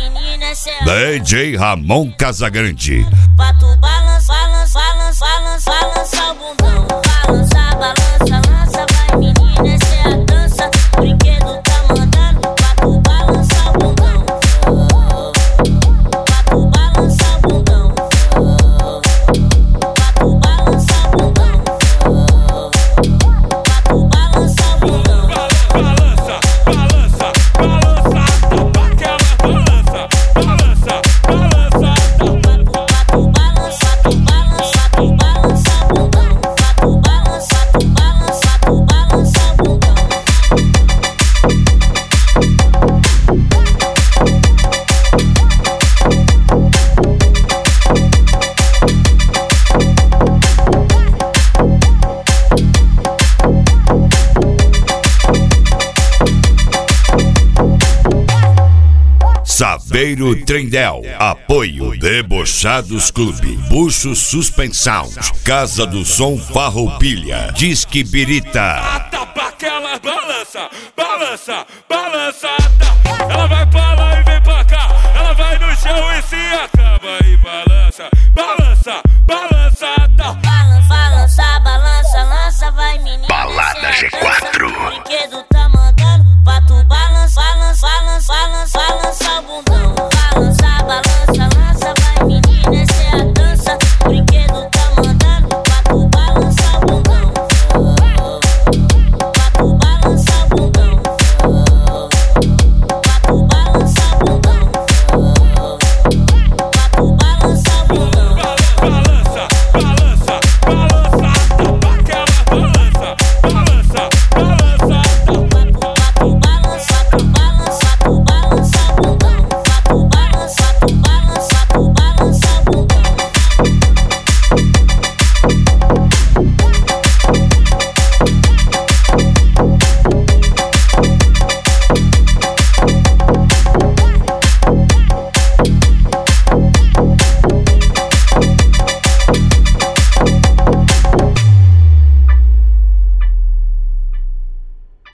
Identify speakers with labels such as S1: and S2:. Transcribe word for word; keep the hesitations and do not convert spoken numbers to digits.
S1: menina, cê
S2: D J Ramon Casagrande.
S1: pra tu balança, balança, balança, balança, balança o bundão. Balança, balança, lança, vai menina, cê a dança. O brinquedo tá mandando pra tu balançar o bundão. Pra tu balançar o bundão. Pra tu balançar o bundão. Pra tu balançar o bundão.
S3: Balança, balança, balança, tapa aquela balança, balança, balança,
S1: Pra tu balançar, tu balançar, tu balançar o bundão. Pra tu balançar, tu balançar, tu balançar o bundão.
S2: Saveiro Trindel. Apoio Debochados Clube. Bucho Suspensão. Casa do Som Farroupilha. Disque Birita.
S3: tapa aquela balança, balança, balança, tá. Ela vai pra lá e vem pra cá, ela vai no chão e se acaba e balança, balança, balança, tá.
S1: Balança, balança, balança, lança, vai menina.
S2: Balada G quatro.